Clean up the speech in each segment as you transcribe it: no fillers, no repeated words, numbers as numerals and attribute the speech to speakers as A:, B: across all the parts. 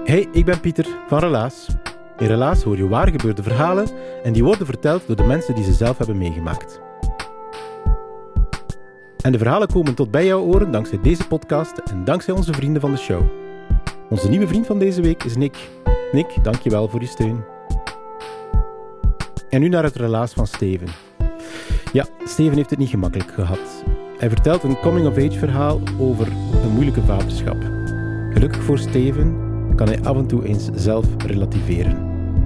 A: Hey, ik ben Pieter van Relaas. In Relaas hoor je waar gebeurde verhalen en die worden verteld door de mensen die ze zelf hebben meegemaakt. En de verhalen komen tot bij jouw oren dankzij deze podcast en dankzij onze vrienden van de show. Onze nieuwe vriend van deze week is Nick. Nick, dankjewel voor je steun. En nu naar het relaas van Steven. Ja, Steven heeft het niet gemakkelijk gehad. Hij vertelt een coming-of-age verhaal over een moeilijke vaderschap. Gelukkig voor Steven kan hij af en toe eens zelf relativeren.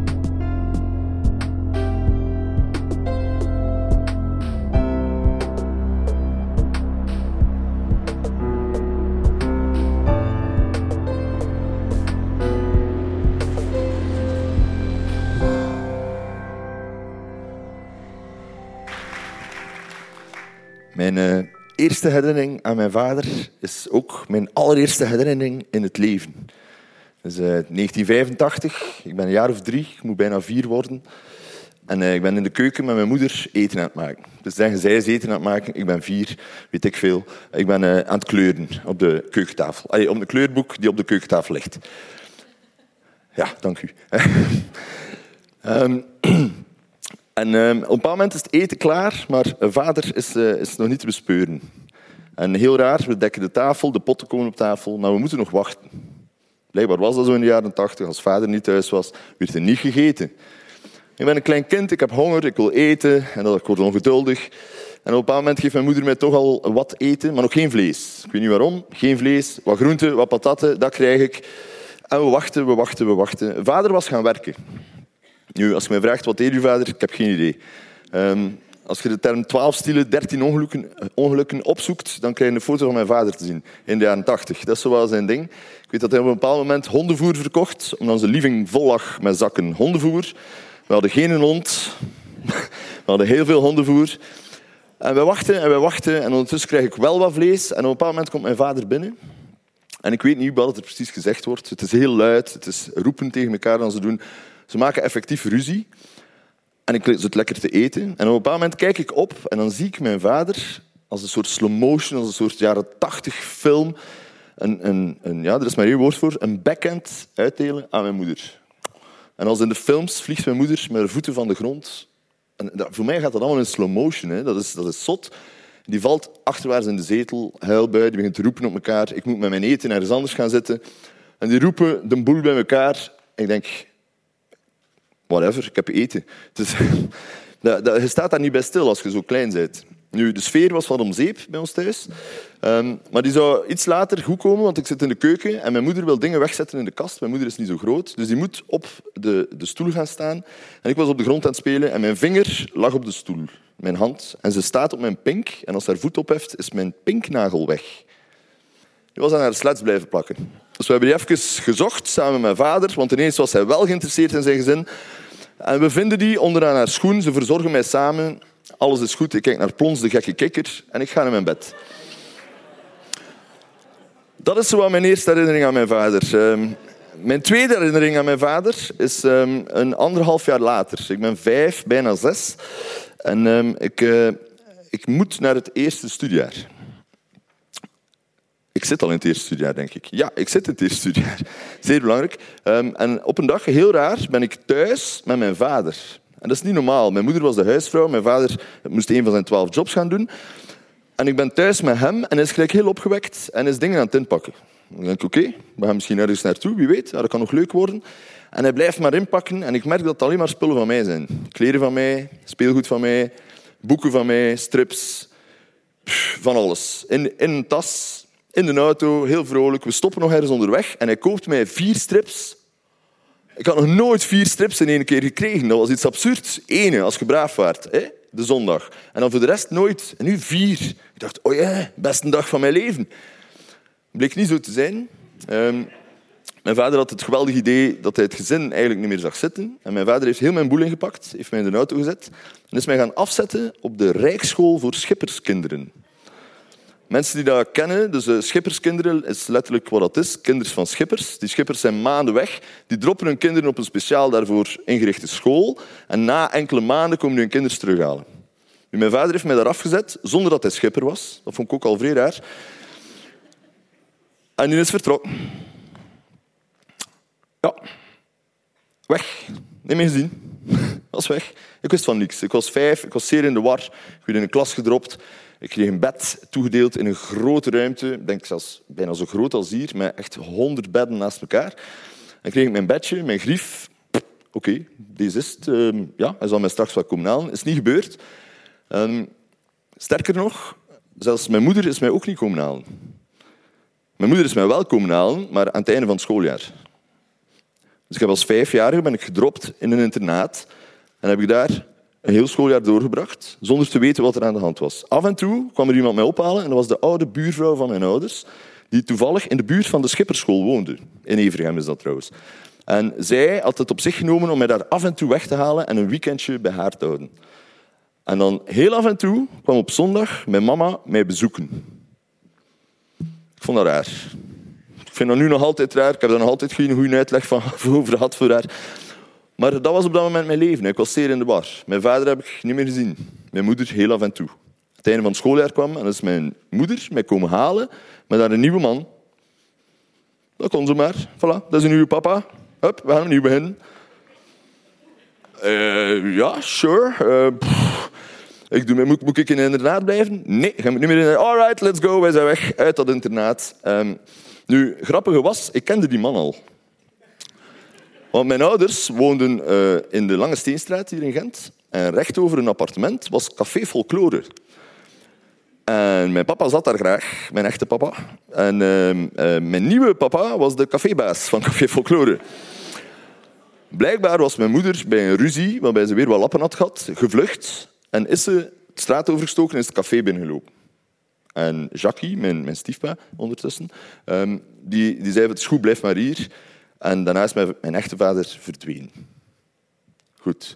B: Mijn eerste herinnering aan mijn vader is ook mijn allereerste herinnering in het leven. Het is 1985, ik ben een jaar of 3, ik moet bijna 4 worden. En ik ben in de keuken met mijn moeder eten aan het maken. Dus zeggen, zij is eten aan het maken, ik ben 4, weet ik veel. Ik ben aan het kleuren op de keukentafel. Op een kleurboek die op de keukentafel ligt. Ja, dank u. En op een bepaald moment is het eten klaar, maar vader is nog niet te bespeuren. En heel raar, we dekken de tafel, de potten komen op tafel, maar we moeten nog wachten. Blijkbaar was dat zo in de jaren 80. Als vader niet thuis was, werd er niet gegeten. Ik ben een klein kind, ik heb honger, ik wil eten en ik word ongeduldig. En op een bepaald moment geeft mijn moeder mij toch al wat eten, maar nog geen vlees. Ik weet niet waarom, geen vlees, wat groenten, wat patatten, dat krijg ik. En we wachten. Vader was gaan werken. Nu, als je mij vraagt, wat deed uw vader? Ik heb geen idee. Als je de term 12 stielen, 13 ongelukken opzoekt, dan krijg je een foto van mijn vader te zien in de jaren 80. Dat is zo wel zijn ding. Ik weet dat hij op een bepaald moment hondenvoer verkocht, omdat onze living vol lag met zakken hondenvoer. We hadden geen hond. We hadden heel veel hondenvoer. En we wachten en ondertussen krijg ik wel wat vlees. En op een bepaald moment komt mijn vader binnen. En ik weet niet wat er precies gezegd wordt. Het is heel luid, het is roepen tegen elkaar dan ze doen. Ze maken effectief ruzie. En ik zit lekker te eten. En op een bepaald moment kijk ik op en dan zie ik mijn vader als een soort slow motion, als een soort jaren 80 film. Ja, er is maar één woord voor. Een backhand uitdelen aan mijn moeder. En als in de films vliegt mijn moeder met haar voeten van de grond. En voor mij gaat dat allemaal in slow motion. Hè. Dat is zot. Die valt achterwaarts in de zetel, huilbui, die begint te roepen op elkaar. Ik moet met mijn eten ergens anders gaan zitten. En die roepen de boel bij elkaar. En ik denk, whatever, ik heb eten. Dus, je staat daar niet bij stil als je zo klein bent. Nu, de sfeer was wat om zeep bij ons thuis. Maar die zou iets later goed komen, want ik zit in de keuken en mijn moeder wil dingen wegzetten in de kast. Mijn moeder is niet zo groot, dus die moet op de stoel gaan staan. En ik was op de grond aan het spelen en mijn vinger lag op de stoel, mijn hand. En ze staat op mijn pink en als ze haar voet opheft, is mijn pinknagel weg. Die was aan haar sleds blijven plakken. Dus we hebben die even gezocht, samen met mijn vader, want ineens was hij wel geïnteresseerd in zijn gezin. En we vinden die onderaan haar schoen, ze verzorgen mij samen. Alles is goed, ik kijk naar Plons, de gekke kikker, en ik ga naar mijn bed. Dat is zo mijn eerste herinnering aan mijn vader. Mijn tweede herinnering aan mijn vader is 1,5 jaar later. Ik ben 5, bijna 6. En ik moet naar het eerste studiejaar. Ik zit al in het eerste studiejaar, denk ik. Ja, ik zit in het eerste studiejaar. Zeer belangrijk. En op een dag, heel raar, ben ik thuis met mijn vader. En dat is niet normaal. Mijn moeder was de huisvrouw. Mijn vader moest een van zijn 12 jobs gaan doen. En ik ben thuis met hem en hij is gelijk heel opgewekt en is dingen aan het inpakken. Dan denk ik, oké, we gaan misschien ergens naartoe, wie weet. Ja, dat kan nog leuk worden. En hij blijft maar inpakken en ik merk dat het alleen maar spullen van mij zijn. Kleren van mij, speelgoed van mij, boeken van mij, strips, van alles. In een tas, in de auto, heel vrolijk. We stoppen nog ergens onderweg en hij koopt mij 4 strips. Ik had nog nooit 4 strips in 1 keer gekregen. Dat was iets absurds. 1 als je braaf waart, hè? De zondag. En dan voor de rest nooit. En nu 4. Ik dacht, oh ja, beste dag van mijn leven. Bleek niet zo te zijn. Mijn vader had het geweldige idee dat hij het gezin eigenlijk niet meer zag zitten. En mijn vader heeft heel mijn boel ingepakt, heeft mij in de auto gezet en is mij gaan afzetten op de Rijksschool voor schipperskinderen. Mensen die dat kennen, dus schipperskinderen is letterlijk wat dat is, kinders van schippers. Die schippers zijn maanden weg, die droppen hun kinderen op een speciaal daarvoor ingerichte school en na enkele maanden komen hun kinderen terughalen. Nu, mijn vader heeft mij daar afgezet, zonder dat hij schipper was. Dat vond ik ook al vrij raar. En die is vertrokken. Ja, weg. Niet meer gezien. Was weg. Ik wist van niks. Ik was 5, ik was zeer in de war. Ik werd in een klas gedropt. Ik kreeg een bed toegedeeld in een grote ruimte. Ik denk zelfs bijna zo groot als hier, met echt 100 bedden naast elkaar. Dan kreeg ik mijn bedje, mijn grief. Oké, deze is het. Ja, hij zal mij straks wel komen halen. Is niet gebeurd. Sterker nog, zelfs mijn moeder is mij ook niet komen halen. Mijn moeder is mij wel komen halen, maar aan het einde van het schooljaar. Dus ik heb als 5-jarige ben ik gedropt in een internaat en heb ik daar een heel schooljaar doorgebracht, zonder te weten wat er aan de hand was. Af en toe kwam er iemand mij ophalen en dat was de oude buurvrouw van mijn ouders, die toevallig in de buurt van de Schipperschool woonde. In Evergem is dat trouwens. En zij had het op zich genomen om mij daar af en toe weg te halen en een weekendje bij haar te houden. En dan heel af en toe kwam op zondag mijn mama mij bezoeken. Ik vond dat raar. Ik vind dat nu nog altijd raar. Ik heb daar nog altijd geen goede uitleg van over gehad voor haar. Maar dat was op dat moment mijn leven. Ik was zeer in de war. Mijn vader heb ik niet meer gezien. Mijn moeder heel af en toe. Het einde van het schooljaar kwam en dan is mijn moeder mij komen halen met daar een nieuwe man. Dat kon ze maar. Voilà, dat is een nieuwe papa. Hup, we gaan opnieuw beginnen. Ja, sure. Moet ik in een internaat blijven? Nee, ga ik niet meer in. Alright, let's go. Wij zijn weg uit dat internaat. Nu, grappige was, ik kende die man al. Want mijn ouders woonden in de Lange Steenstraat hier in Gent. En recht over een appartement was Café Folklore. En mijn papa zat daar graag, mijn echte papa. En mijn nieuwe papa was de cafébaas van Café Folklore. Blijkbaar was mijn moeder bij een ruzie, waarbij ze weer wat lappen had gehad, gevlucht. En is ze de straat overgestoken en is het café binnengelopen. En Jackie, mijn stiefpa ondertussen, die zei, het is goed, blijf maar hier. En daarna is mijn echte vader verdwenen. Goed.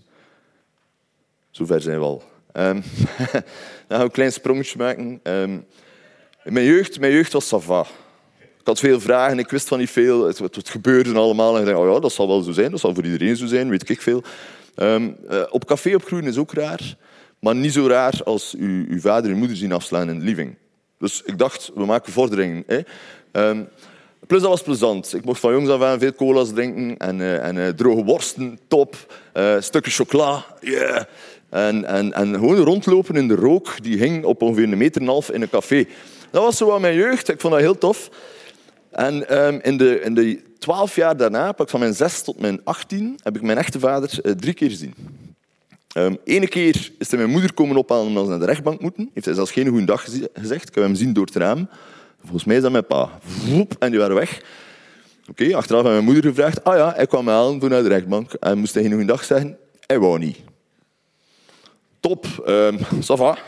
B: Zover zijn we al. Dan gaan we een klein sprongetje maken. Mijn jeugd was ça va. Ik had veel vragen, ik wist van niet veel. Het gebeurde allemaal. En ik dacht, oh ja, dat zal wel zo zijn. Dat zal voor iedereen zo zijn, weet ik veel. Op café opgroeien is ook raar. Maar niet zo raar als uw vader en moeder zien afslaan in de living. Dus ik dacht, we maken vorderingen. Plus dat was plezant. Ik mocht van jongs af aan veel cola's drinken en droge worsten, top. Stukjes chocola, yeah. En gewoon rondlopen in de rook, die hing op ongeveer 1,5 meter in een café. Dat was zo aan mijn jeugd. Ik vond dat heel tof. En in de 12 jaar daarna, van mijn 6 tot mijn 18, heb ik mijn echte vader 3 keer gezien. Ene keer is hij mijn moeder komen ophalen omdat ze naar de rechtbank moeten. Heeft hij zelfs geen goede dag gezegd. Ik heb hem zien door het raam. Volgens mij is dat mijn pa. En die waren weg. Oké, achteraf heb mijn moeder gevraagd. Ah ja, hij kwam me halen voor naar de rechtbank. En moest hij geen goede dag zeggen. Hij wou niet. Top. Ça va.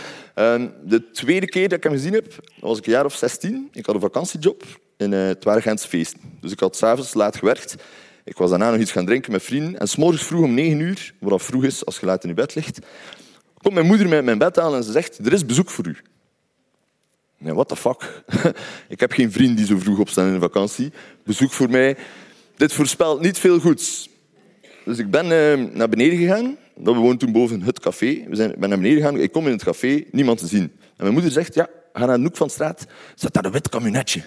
B: De tweede keer dat ik hem gezien heb, was ik een jaar of 16. Ik had een vakantiejob in het waren Gentse feesten. Dus ik had 's avonds laat gewerkt. Ik was daarna nog iets gaan drinken met vrienden. En 's morgens vroeg om 9 uur, wat vroeg is als je laat in je bed ligt, komt mijn moeder mij uit mijn bed aan en ze zegt, er is bezoek voor u. Nee, what the fuck? Ik heb geen vriend die zo vroeg opstaan in de vakantie. Bezoek voor mij. Dit voorspelt niet veel goeds. Dus ik ben naar beneden gegaan. We woonden toen boven het café. Ik ben naar beneden gegaan. Ik kom in het café, niemand te zien. En mijn moeder zegt, ja, ga naar de hoek van de straat. Zet daar een wit camionetje.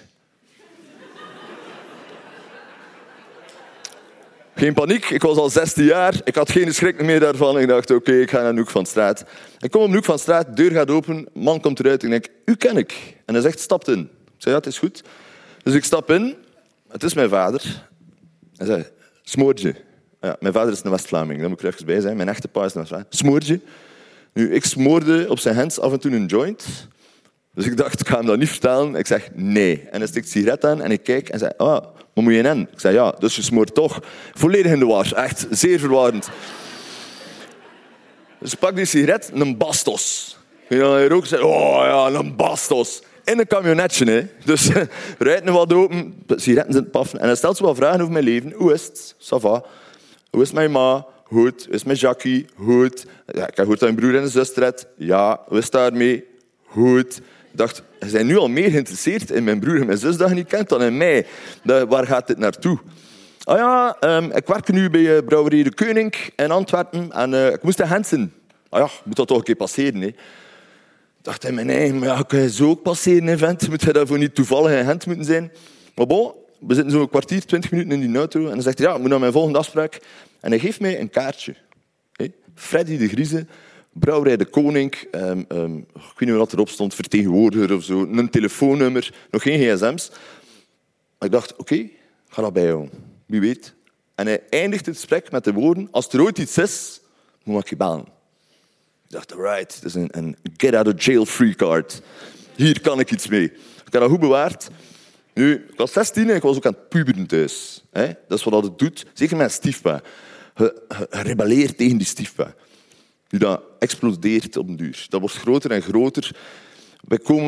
B: Geen paniek, ik was al 16 jaar. Ik had geen schrik meer daarvan. Ik dacht, oké, ik ga naar de hoek van de straat. Ik kom op de hoek van de straat, de deur gaat open, man komt eruit. Ik denk, u ken ik. En hij zegt, stapt in. Ik zei, ja, het is goed. Dus ik stap in. Het is mijn vader. Hij zei, smoortje. Ja, mijn vader is een West-Vlaming, daar moet ik er even bij zijn. Mijn echte pa is een West-Vlaming. Smoortje. Nu, ik smoorde op zijn hands af en toe een joint. Dus ik dacht, ik ga hem dat niet vertellen. Ik zeg, nee. En hij stikt een sigaret aan en ik kijk en zei, ah, wat moet je in? Ik zei, ja, dus je smoort toch. Volledig in de war. Echt zeer verwarrend. Dus ik pak die sigaret, een Bastos. En dan rook zei, oh ja, een Bastos. In een camionetje, hè. Dus rijdt nu wat open, sigaretten zijn paffen. En hij stelt zo wat vragen over mijn leven. Hoe is het? Ça va. Hoe is het met je ma? Goed. Hoe is het met Jackie? Goed. Ja, ik heb gehoord dat je broer en een zus redt. Ja. Hoe is het daarmee? Goed. Ik dacht, ze zijn nu al meer geïnteresseerd in mijn broer en mijn zus dat je niet kent dan in mij. Waar gaat dit naartoe? Ah ja, ik werk nu bij Brouwerij de Koning in Antwerpen en ik moest naar Hensen. Ah ja, moet dat toch een keer passeren, hè? Ik dacht in mijn eigen, maar ja, kan je zo ook passeren, hè, vent? Moet je daarvoor niet toevallig in Gent moeten zijn? Maar bon, we zitten zo'n kwartier, 20 minuten in die auto. En dan zegt hij, ja, ik moet naar mijn volgende afspraak. En hij geeft mij een kaartje. Freddy de Grieze, Brouwerij de Koning. Ik weet niet wat erop stond, vertegenwoordiger of zo. Een telefoonnummer, nog geen gsm's. Maar ik dacht, oké, ga dat bijhouden. Wie weet. En hij eindigt het gesprek met de woorden, als er ooit iets is, moet ik je bellen. Ik dacht, alright, dat is een get-out-of-jail-free card. Hier kan ik iets mee. Ik heb dat goed bewaard. Nu, ik was 16 en ik was ook aan het puberen thuis. Dat is wat het doet, zeker met een stiefpa. Je rebelleert tegen die stiefpa. Nu, dat explodeert op den duur. Dat wordt groter en groter. Wij kwamen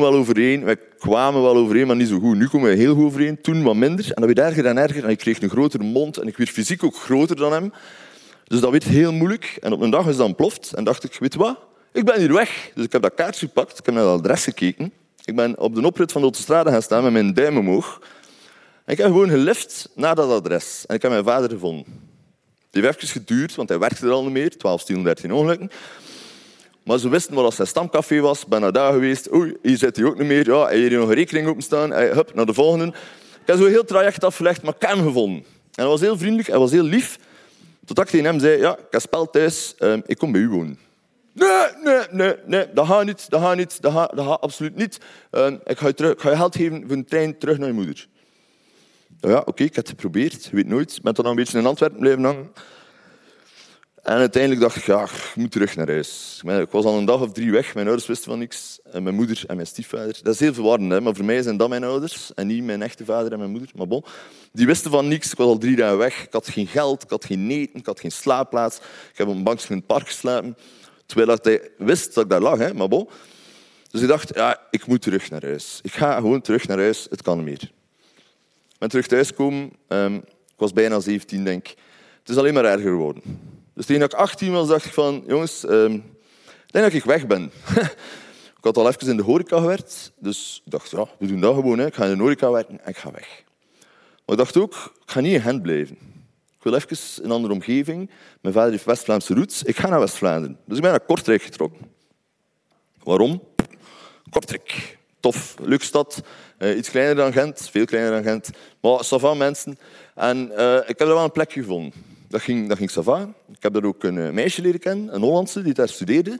B: wel overeen, maar niet zo goed. Nu komen we heel goed overeen, toen wat minder. En dat werd erger en erger. En ik kreeg een grotere mond en ik werd fysiek ook groter dan hem. Dus dat werd heel moeilijk. En op een dag is dat ontploft. En dacht ik, weet je wat? Ik ben hier weg. Dus ik heb dat kaartje gepakt. Ik heb naar het adres gekeken. Ik ben op de oprit van de autostrade gaan staan met mijn duim omhoog. En ik heb gewoon gelift naar dat adres. En ik heb mijn vader gevonden. Het heeft even geduurd, want hij werkte er al niet meer. 12 stielen, 13 ongelukken. Maar ze wisten wat zijn stamcafé was. Ik ben naar daar geweest. Oei, hier zit hij ook niet meer. Ja, hij heeft hier nog een rekening openstaan. Hup, naar de volgende. Ik heb zo heel traject afgelegd, maar ik heb hem gevonden. En hij was heel vriendelijk, hij was heel lief. Totdat ik tegen hem zei, ja, ik heb spel thuis, ik kom bij u wonen. Nee, dat gaat absoluut niet. Ik ga je geld geven voor een trein terug naar je moeder. Ja, oké, ik heb het geprobeerd, je weet nooit. Ik ben dan een beetje in Antwerpen blijven hangen. En uiteindelijk dacht ik, ja, ik moet terug naar huis. Ik was al een dag of 3 weg, mijn ouders wisten van niks. En mijn moeder en mijn stiefvader. Dat is heel verwarrend, hè? Maar voor mij zijn dat mijn ouders en niet mijn echte vader en mijn moeder. Maar bon, die wisten van niks. Ik was al 3 dagen weg. Ik had geen geld, ik had geen eten, ik had geen slaapplaats. Ik heb op een bankje in het park geslapen. Terwijl hij wist dat ik daar lag, hè? Maar bon. Dus ik dacht, ja, ik moet terug naar huis. Ik ga gewoon terug naar huis, het kan niet meer. Ik ben terug thuisgekomen. Ik was bijna 17, denk ik. Het is alleen maar erger geworden. Dus tegen dat ik 18 was, dacht ik van, jongens, ik denk dat ik weg ben. Ik had al even in de horeca gewerkt, dus ik dacht, ja, we doen dat gewoon. Hè. Ik ga in de horeca werken en ik ga weg. Maar ik dacht ook, ik ga niet in Gent blijven. Ik wil even in een andere omgeving. Mijn vader heeft West-Vlaamse roots. Ik ga naar West-Vlaanderen. Dus ik ben naar Kortrijk getrokken. Waarom? Kortrijk. Tof, leuke stad. Iets kleiner dan Gent, veel kleiner dan Gent. Maar ça va, mensen. En ik heb er wel een plekje gevonden. Dat ging ça va. Ik heb daar ook een meisje leren kennen, een Hollandse, die daar studeerde.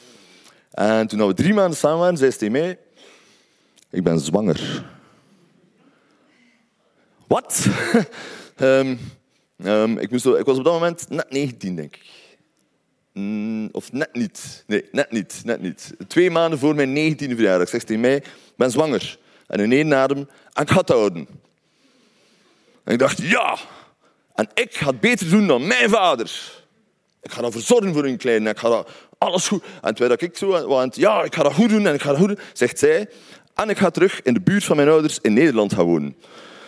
B: En toen we 3 maanden samen waren, zei ze tegen mij, ik ben zwanger. Wat? Ik was op dat moment net 19, denk ik. Of net niet. Nee, net niet. 2 maanden voor mijn 19e verjaardag zegt hij mij, ik ben zwanger. En in 1 adem, en ik ga het houden. En ik dacht, ja! En ik ga het beter doen dan mijn vader. Ik ga ervoor zorgen voor hun kleine. Ik ga dat alles goed... En terwijl ik zo want ja, ik ga dat goed doen en ik ga dat goed doen, zegt zij, en ik ga terug in de buurt van mijn ouders in Nederland gaan wonen.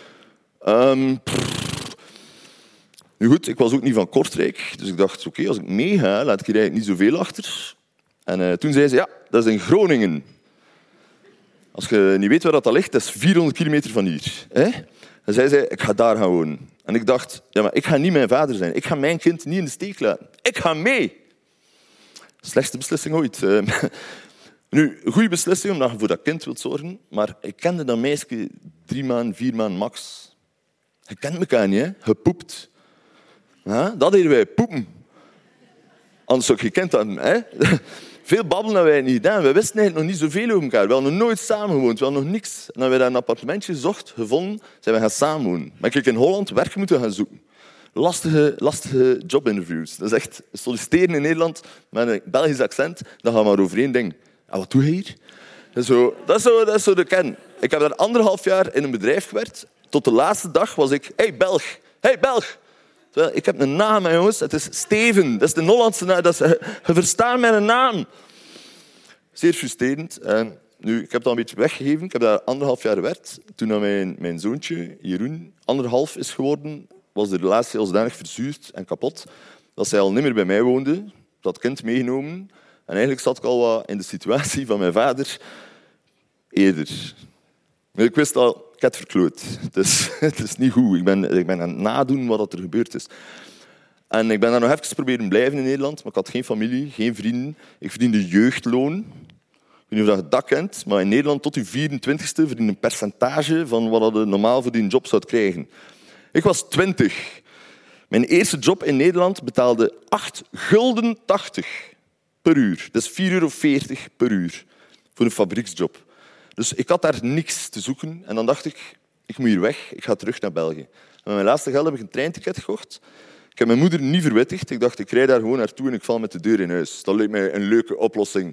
B: Nu goed, ik was ook niet van Kortrijk, dus ik dacht, oké, als ik meega, laat ik hier eigenlijk niet zoveel achter. En toen zei ze, ja, dat is in Groningen. Als je niet weet waar dat ligt, dat is 400 kilometer van hier. En zij zei, ik ga daar gaan wonen. En ik dacht, ja, maar ik ga niet mijn vader zijn. Ik ga mijn kind niet in de steek laten. Ik ga mee. Slechtste beslissing ooit. Nu, een goede beslissing omdat je voor dat kind wilt zorgen, maar ik kende dat meisje 3 maanden, 4 maanden max. Je kent elkaar niet, hè? Je poept. Ja, dat deden wij, poepen. Anders zou ik gekend hebben. Hè? Veel babbelen hebben wij niet gedaan. We wisten eigenlijk nog niet zoveel over elkaar. We hadden nog nooit samen gewoond. We hadden nog niks. En dan hebben we daar een appartementje gezocht, gevonden, zijn we gaan samenwonen. Maar ik in Holland werk moeten gaan zoeken. Lastige jobinterviews. Dat is echt solliciteren in Nederland met een Belgisch accent. Dan gaan we maar over 1 ding. En wat doe je hier? Dat is zo de kern. Ik heb daar 1,5 jaar in een bedrijf gewerkt. Tot de laatste dag was ik, hey Belg. Terwijl, ik heb een naam, jongens. Het is Steven. Dat is de Hollandse naam. Je verstaat mijn naam. Zeer frustrerend. Nu, ik heb dat een beetje weggegeven. Ik heb daar 1,5 jaar gewerkt. Toen mijn zoontje, Jeroen, 1,5 is geworden, was de relatie al zodanig verzuurd en kapot dat zij al niet meer bij mij woonde. Dat kind meegenomen. En eigenlijk zat ik al wat in de situatie van mijn vader eerder. Maar ik wist al, ik heb het verkloot. Het is niet goed. Ik ben aan het nadoen wat er gebeurd is. En ik ben daar nog even proberen blijven in Nederland, maar ik had geen familie, geen vrienden. Ik verdiende jeugdloon. weet niet of je dat kent, maar in Nederland tot je 24e verdien een percentage van wat je normaal voor die job zou krijgen. Ik was 20. Mijn eerste job in Nederland betaalde 8,80 gulden per uur. Dat is €4,40 per uur voor een fabrieksjob. Dus ik had daar niks te zoeken. En dan dacht ik moet hier weg, ik ga terug naar België. En met mijn laatste geld heb ik een treinticket gekocht. Ik heb mijn moeder niet verwittigd. Ik dacht, ik rijd daar gewoon naartoe en ik val met de deur in huis. Dat leek mij een leuke oplossing.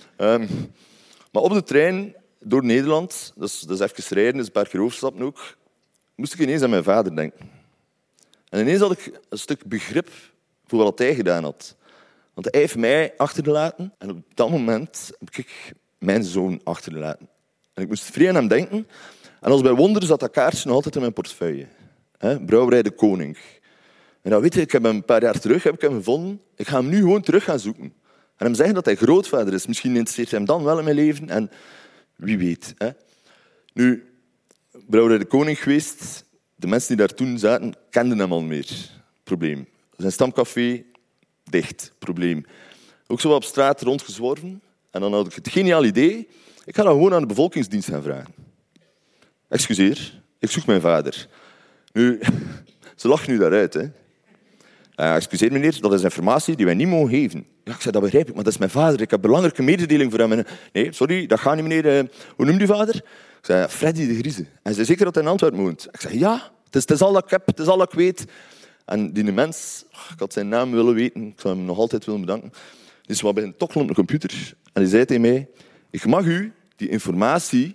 B: Maar op de trein door Nederland, dat is even rijden, dat is een paar keer overstappen ook, moest ik ineens aan mijn vader denken. En ineens had ik een stuk begrip voor wat hij gedaan had. Want hij heeft mij achtergelaten en op dat moment heb ik mijn zoon achtergelaten. En ik moest vrij aan hem denken. En als bij wonder zat dat kaartje nog altijd in mijn portefeuille. Brouwerij de Koning. En dan weet je, ik heb hem een paar jaar terug gevonden. Ik ga hem nu gewoon terug gaan zoeken. En hem zeggen dat hij grootvader is. Misschien interesseert hem dan wel in mijn leven. En wie weet. Nu, Brouwerij de Koning geweest. De mensen die daar toen zaten, kenden hem al meer. Probleem. Zijn stamcafé, dicht. Probleem. Ook zo op straat rondgezworven. En dan had ik het geniaal idee. Ik ga dat gewoon aan de bevolkingsdienst gaan vragen. Excuseer, ik zoek mijn vader. Nu, ze lachen nu daaruit. Hè. Excuseer meneer, dat is informatie die wij niet mogen geven. Ja, ik zei, dat begrijp ik, maar dat is mijn vader. Ik heb belangrijke mededeling voor hem. Nee, sorry, dat gaat niet meneer. Hoe noemt u vader? Ik zei, Freddy de Grieze. En zei zeker dat hij in Antwerpen woont? Ik zei, ja, het is al dat ik heb, het is al dat ik weet. En die mens, ik had zijn naam willen weten, ik zou hem nog altijd willen bedanken. Die is wat bij een tokkelen op de computer. En die zei tegen mij, ik mag u die informatie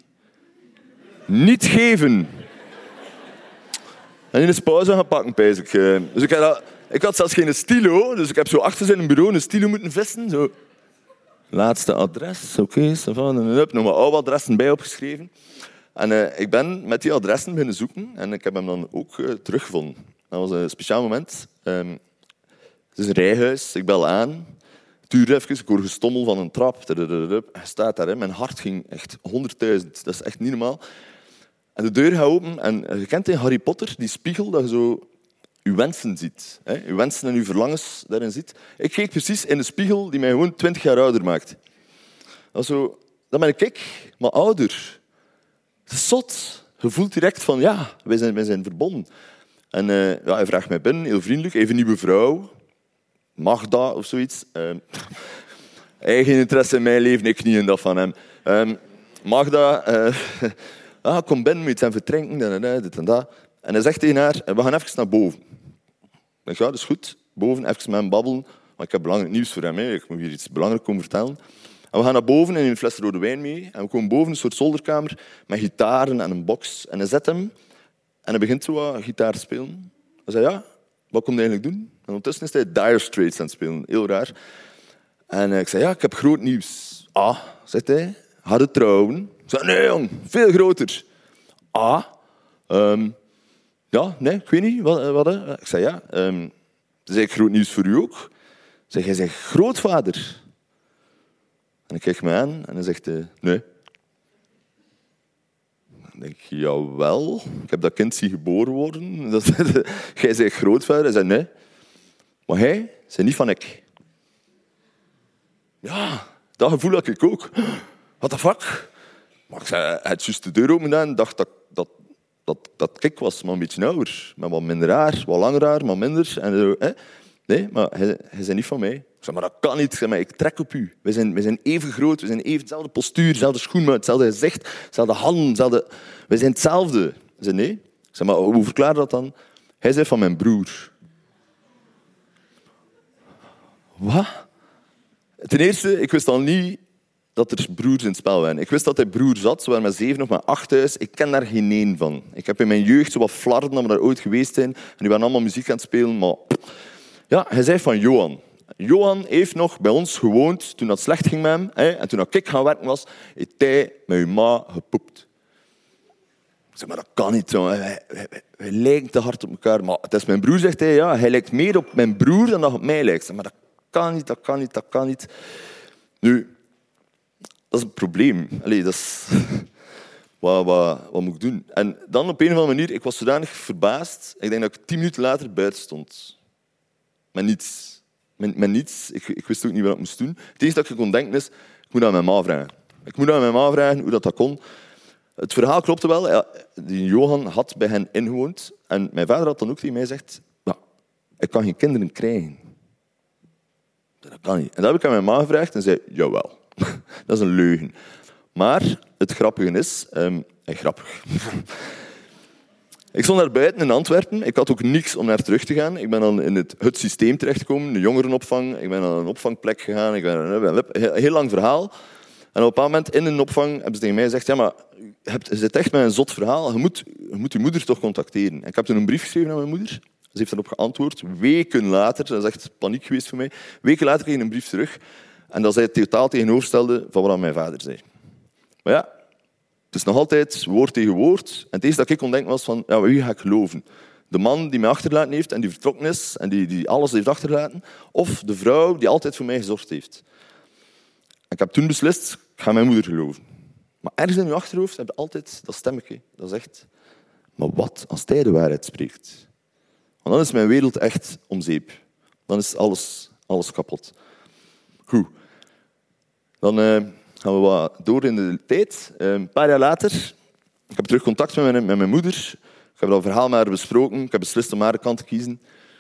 B: niet geven. En in de pauze gaan pakken, pijs ik. Dus ik had zelfs geen stilo, dus ik heb zo achter zijn bureau een stilo moeten vissen. Zo. Laatste adres, oké, nog maar oude adressen bij opgeschreven. En ik ben met die adressen beginnen zoeken en ik heb hem dan ook teruggevonden. Dat was een speciaal moment. Het is een rijhuis, ik bel aan. Het duurde even, ik hoor gestommel van een trap. Hij staat daar, mijn hart ging echt 100.000. Dat is echt niet normaal. En de deur gaat open en je kent in Harry Potter die spiegel dat je zo je wensen ziet. Je wensen en je verlangens daarin ziet. Ik keek precies in de spiegel die mij gewoon 20 jaar ouder maakt. Dan ben ik, maar ouder. Het is zot. Je voelt direct van, ja, wij zijn verbonden. En hij vraagt mij binnen, heel vriendelijk. Even een nieuwe vrouw. Magda of zoiets. Eigen interesse in mijn leven, ik niet in dat van hem. Magda, kom binnen, moet je iets verdrinken, dit en dat. En hij zegt tegen haar, we gaan even naar boven. Ik denk, ja, dat is goed. Boven, even met hem babbelen. Maar ik heb belangrijk nieuws voor hem. Ik moet hier iets belangrijks komen vertellen. En we gaan naar boven en een fles rode wijn mee. En we komen boven een soort zolderkamer met gitaren en een box. En hij zet hem en hij begint zo wat gitaar te spelen. Hij zei, ja, wat komt hij eigenlijk doen? En ondertussen is hij Dire Straits aan het spelen. Heel raar. En ik zei, ja, ik heb groot nieuws. Ah, zegt hij, ga je trouwen? Ik zei, nee jong, veel groter. Ah, ja, nee, ik weet niet. Wat hè? Ik zei, ja, dat is eigenlijk groot nieuws voor u ook. Ik zei, jij zegt grootvader. En ik kijk me aan en hij zegt, nee. Dan denk ik, jawel, ik heb dat kind zien geboren worden. Jij zegt grootvader. Hij zei, nee. Maar hij zei niet van ik. Ja, dat gevoel had ik ook. What the fuck? Maar ik zei, hij had juist de deur open gedaan en dacht dat ik was, maar een beetje ouder. Maar wat minder haar, wat langer haar, maar minder. En zo, nee, maar hij zei niet van mij. Ik zei, maar dat kan niet. Ik zei, maar ik trek op u. We zijn even groot, we zijn even dezelfde postuur, dezelfde schoenmaat, hetzelfde gezicht, dezelfde handen, we zijn hetzelfde. Hij zei, nee. Ik zei, maar hoe verklaar je dat dan? Hij zei van mijn broer. Wat? Ten eerste, ik wist al niet dat er broers in het spel waren. Ik wist dat hij broers had, ze waren met 7 of met 8 thuis. Ik ken daar geen één van. Ik heb in mijn jeugd zo wat flarden dat we daar ooit geweest zijn. En die waren allemaal muziek aan het spelen, maar... Ja, hij zei van Johan. Johan heeft nog bij ons gewoond toen het slecht ging met hem. En toen ik gaan werken was, heeft hij met uw ma gepoept. Ik zeg, maar dat kan niet zo. Wij lijken te hard op elkaar. Maar het is mijn broer, zegt hij. Ja, hij lijkt meer op mijn broer dan dat op mij lijkt. Maar dat kan niet. Nu, dat is een probleem. Allee, dat is... Wat moet ik doen? En dan op een of andere manier, ik was zodanig verbaasd. Ik denk dat ik 10 minuten later buiten stond. Met niets. Met niets. Ik wist ook niet wat ik moest doen. Het enige dat ik kon denken is, ik moet aan mijn ma vragen. Ik moet aan mijn ma vragen hoe dat kon. Het verhaal klopte wel. Ja, die Johan had bij hen ingewoond. En mijn vader had dan ook tegen mij gezegd, ja, ik kan geen kinderen krijgen. Dat kan niet. En dat heb ik aan mijn ma gevraagd en zei, jawel, dat is een leugen. Maar het grappige is... grappig. Ik stond daar buiten in Antwerpen. Ik had ook niks om naar terug te gaan. Ik ben dan in het systeem terechtgekomen, de jongerenopvang. Ik ben naar een opvangplek gegaan. Een heel lang verhaal. En op een bepaald moment in een opvang hebben ze tegen mij gezegd, ja, maar je zit echt met een zot verhaal. Je moet je moeder toch contacteren. En ik heb toen een brief geschreven aan mijn moeder. Ze heeft daarop geantwoord. Weken later, dat is echt paniek geweest voor mij, weken later kreeg ik een brief terug. En dat zij het totaal tegenoverstelde van wat mijn vader zei. Maar ja, het is nog altijd woord tegen woord. En het eerste dat ik kon denken was van, ja, wie ga ik geloven? De man die mij achtergelaten heeft en die vertrokken is en die alles heeft achtergelaten, of de vrouw die altijd voor mij gezorgd heeft. En ik heb toen beslist, ik ga mijn moeder geloven. Maar ergens in je achterhoofd heb je altijd dat stemmetje dat zegt, maar wat als hij de waarheid spreekt? Want dan is mijn wereld echt om zeep. Dan is alles kapot. Goed. Dan gaan we wat door in de tijd. Een paar jaar later, ik heb terug contact met mijn moeder. Ik heb dat verhaal met haar besproken. Ik heb beslist om haar kant te kiezen.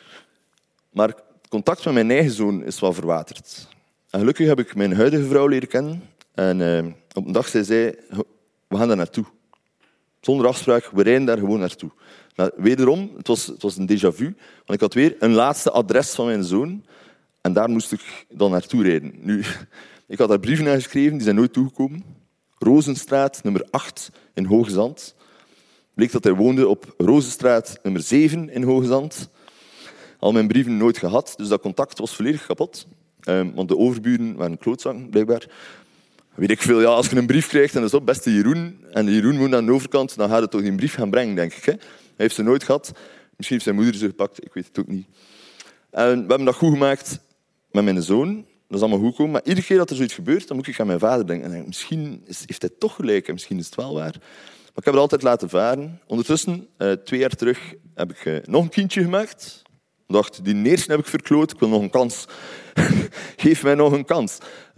B: Maar het contact met mijn eigen zoon is wel verwaterd. En gelukkig heb ik mijn huidige vrouw leren kennen. En op een dag zei zij, we gaan daar naartoe. Zonder afspraak, we rijden daar gewoon naartoe. Nou, wederom, het was een déjà vu. Want ik had weer een laatste adres van mijn zoon. En daar moest ik dan naartoe rijden. Nu, ik had daar brieven aan geschreven, die zijn nooit toegekomen. Rozenstraat, nummer 8 in Hoogezand. Bleek dat hij woonde op Rozenstraat, nummer 7 in Hoogezand. Al mijn brieven nooit gehad, dus dat contact was volledig kapot. Want de overburen waren klootzakken, blijkbaar. Weet ik veel, ja, als je een brief krijgt en dat is op beste Jeroen, en Jeroen woont aan de overkant, dan gaat het toch die brief gaan brengen, denk ik. Hè? Hij heeft ze nooit gehad. Misschien heeft zijn moeder ze gepakt, ik weet het ook niet. En we hebben dat goed gemaakt met mijn zoon. Dat is allemaal goed gekomen. Maar iedere keer dat er zoiets gebeurt, dan moet ik aan mijn vader denken. En denk, misschien heeft hij toch gelijk en misschien is het wel waar. Maar ik heb het altijd laten varen. Ondertussen, 2 jaar terug, heb ik nog een kindje gemaakt. Ik dacht, die eerste heb ik verkloot, ik wil nog een kans. Geef mij nog een kans.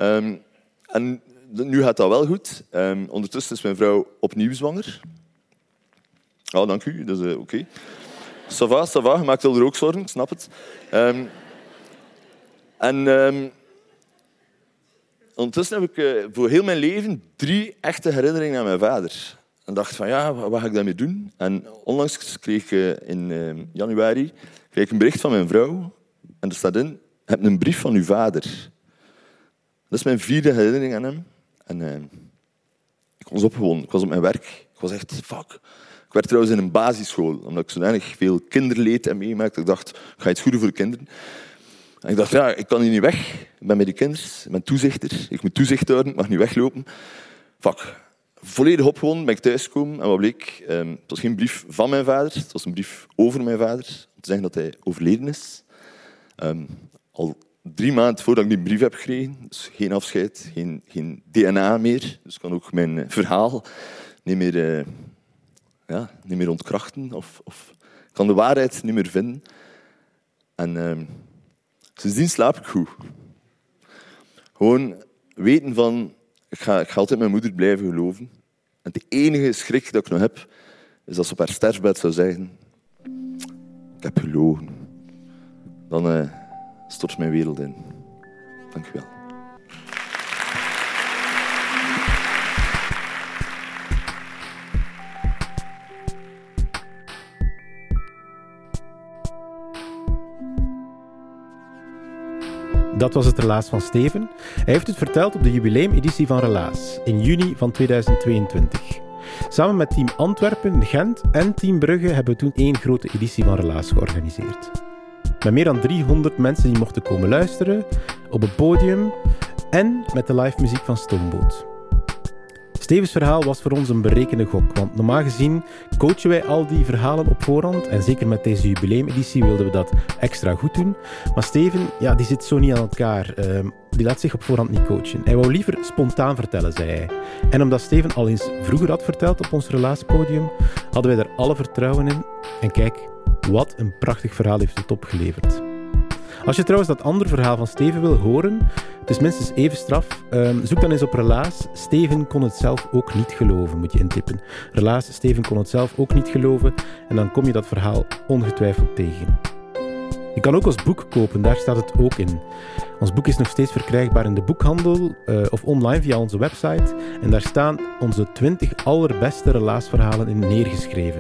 B: En nu gaat dat wel goed. Ondertussen is mijn vrouw opnieuw zwanger. Oh, dank u, dat is oké. Ça va, je maakt er ook zorgen, ik snap het. Ondertussen heb ik voor heel mijn leven 3 echte herinneringen aan mijn vader. En dacht van, ja, wat ga ik daarmee doen? En onlangs kreeg ik in januari een bericht van mijn vrouw. En er staat in, je hebt een brief van uw vader. Dat is mijn 4e herinnering aan hem. En ik was opgewonden, ik was op mijn werk. Ik was echt, fuck. Ik werk trouwens in een basisschool, omdat ik zodanig veel kinderleed heb meegemaakt. Ik dacht, ik ga iets goeden voor de kinderen. En ik dacht, ja, ik kan hier niet weg. Ik ben bij die kinderen, ik ben toezichter. Ik moet toezicht houden, ik mag niet weglopen. Fuck. Volledig opgewonden ben ik thuisgekomen. En wat bleek? Het was geen brief van mijn vader, het was een brief over mijn vader. Om te zeggen dat hij overleden is. Al 3 maanden voordat ik die brief heb gekregen. Dus geen afscheid, geen DNA meer. Dus ik kan ook mijn verhaal niet meer ontkrachten. Of ik kan de waarheid niet meer vinden. En sindsdien slaap ik goed. Gewoon weten van, ik ga altijd mijn moeder blijven geloven. En de enige schrik dat ik nog heb, is dat ze op haar sterfbed zou zeggen, ik heb gelogen. Dan stort mijn wereld in. Dank u wel.
A: Dat was het relaas van Steven. Hij heeft het verteld op de jubileumeditie van Relaas in juni van 2022. Samen met Team Antwerpen, Gent en Team Brugge hebben we toen 1 grote editie van Relaas georganiseerd. Met meer dan 300 mensen die mochten komen luisteren, op een podium en met de live muziek van Stoomboot. Stevens verhaal was voor ons een berekende gok, want normaal gezien coachen wij al die verhalen op voorhand en zeker met deze jubileumeditie wilden we dat extra goed doen. Maar Steven, ja, die zit zo niet aan elkaar. Die laat zich op voorhand niet coachen. Hij wou liever spontaan vertellen, zei hij. En omdat Steven al eens vroeger had verteld op ons relaaspodium, hadden wij er alle vertrouwen in. En kijk, wat een prachtig verhaal heeft het opgeleverd. Als je trouwens dat andere verhaal van Steven wil horen, het is minstens even straf, zoek dan eens op Relaas. Steven kon het zelf ook niet geloven, moet je intippen. Relaas, Steven kon het zelf ook niet geloven en dan kom je dat verhaal ongetwijfeld tegen. Je kan ook ons boek kopen, daar staat het ook in. Ons boek is nog steeds verkrijgbaar in de boekhandel of online via onze website en daar staan onze 20 allerbeste relaasverhalen in neergeschreven.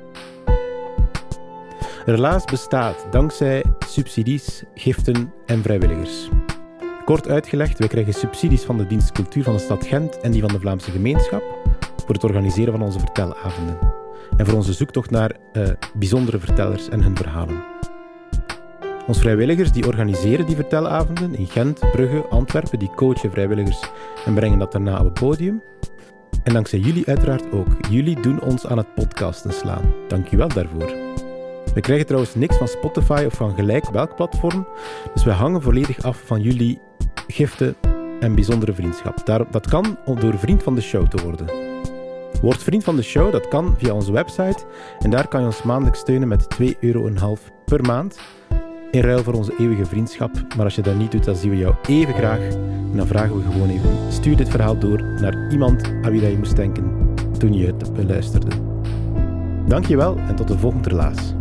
A: Relaas bestaat dankzij subsidies, giften en vrijwilligers. Kort uitgelegd, wij krijgen subsidies van de dienst Cultuur van de stad Gent en die van de Vlaamse gemeenschap voor het organiseren van onze vertelavonden. En voor onze zoektocht naar bijzondere vertellers en hun verhalen. Onze vrijwilligers die organiseren die vertelavonden in Gent, Brugge, Antwerpen, die coachen vrijwilligers en brengen dat daarna op het podium. En dankzij jullie uiteraard ook. Jullie doen ons aan het podcasten slaan. Dank je wel daarvoor. We krijgen trouwens niks van Spotify of van gelijk welk platform, dus we hangen volledig af van jullie giften en bijzondere vriendschap. Dat kan door vriend van de show te worden. Word vriend van de show, dat kan via onze website en daar kan je ons maandelijks steunen met €2,5 per maand in ruil voor onze eeuwige vriendschap. Maar als je dat niet doet, dan zien we jou even graag en dan vragen we gewoon even, stuur dit verhaal door naar iemand aan wie je moest denken toen je het beluisterde. Dank je wel en tot de volgende relaas.